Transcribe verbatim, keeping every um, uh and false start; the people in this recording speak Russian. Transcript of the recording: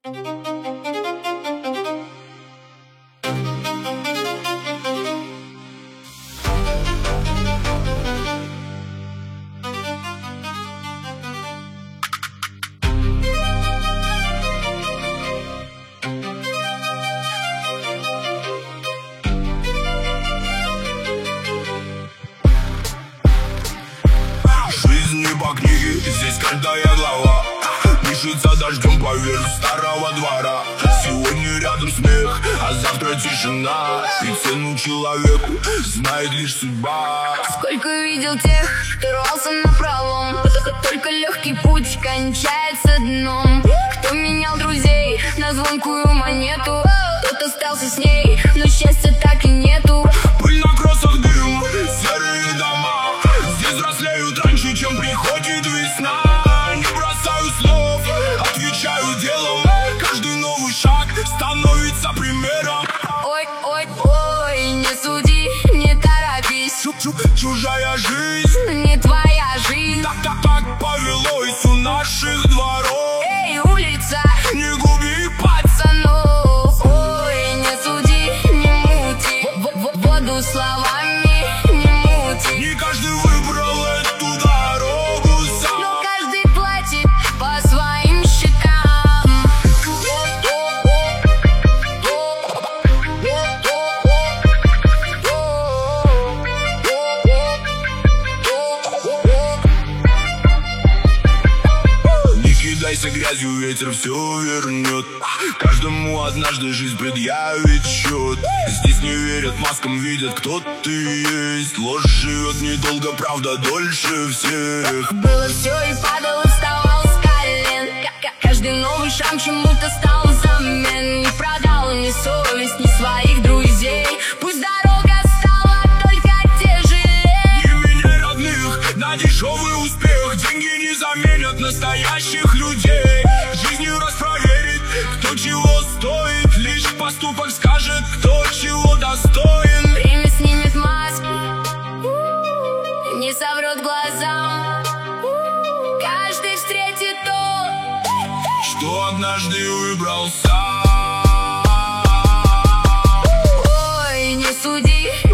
Жизнь не по книге, здесь каждая глава пишется дождем поверх старого двора. Сегодня рядом смех, а завтра тишина, и цену человеку знает лишь судьба. Сколько видел тех, кто рвался напролом, только легкий путь кончается дном. Кто менял друзей на звонкую монету, тот остался с ней, но счастья так и нету. Пыль на кроссах, дым, серые дома здесь взрослеют раньше, чем приходит весна. Не бросаю слов, отвечаю делом. Каждый новый шаг становится примером. Ой, ой, ой, не суди, не торопись. Чужая жизнь не твоя жизнь. Так, так, так повелось у наших дворов. Эй, улица, не губи пацанов. Ой, не суди, не мути, воду словами не мути. Не каждый выбрал эту дорогу сам, но каждый платит по своим счетам. Не кидайся грязью, ветер все вернет. Каждому однажды жизнь предъявит счет. Здесь не верят маскам, видят, кто ты есть. Ложь живет недолго, правда дольше всех. Было все и падал, и вставал с колен. Каждый новый шаг чему-то стал замен. Не продал ни совесть, ни своих друзей. Пусть дорога стала только тяжелее. Не меняй родных на дешевый успех. Деньги не заменят настоящих людей. Жизнью распроверит, кто чего стоит. Лишь поступок скажет, кто чего достоин. Время снимет маски, не соврет глазам. Каждый встретит то, что однажды выбрал сам. Ой, не суди,